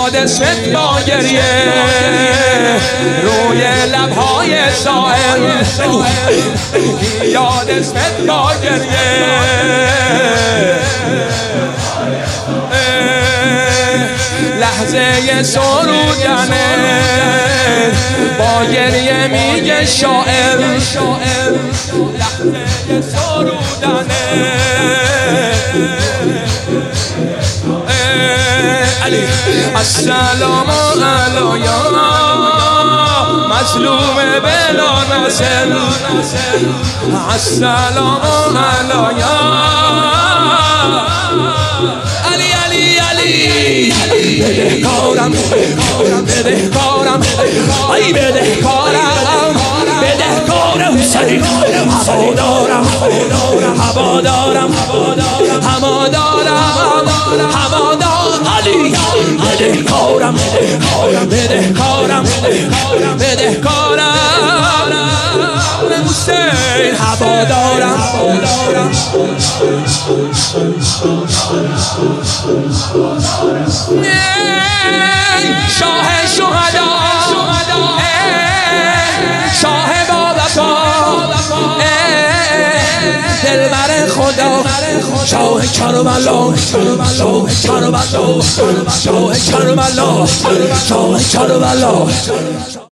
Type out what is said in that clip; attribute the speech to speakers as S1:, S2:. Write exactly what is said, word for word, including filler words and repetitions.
S1: یاد اسمت با گریه روی لبهای سائل، یاد اسمت با گریه لحظه سرودنه با گریه میگه شاعر، لحظه سرودنه علی السلام علیه مظلوم بلا نصر، السلام علیه علی علی علی بدهکارم بدهکارم ای بدهکارم بدهکار حسین، هوادارم هوادارم هوادارم هوادار علی بدهکارم بدهکارم بدهکارم حسین، هوادارم شاه شهدا شاه بابا دلبر خدا شاه کربلا شاه کربلا شاه کربلا شاه کربلا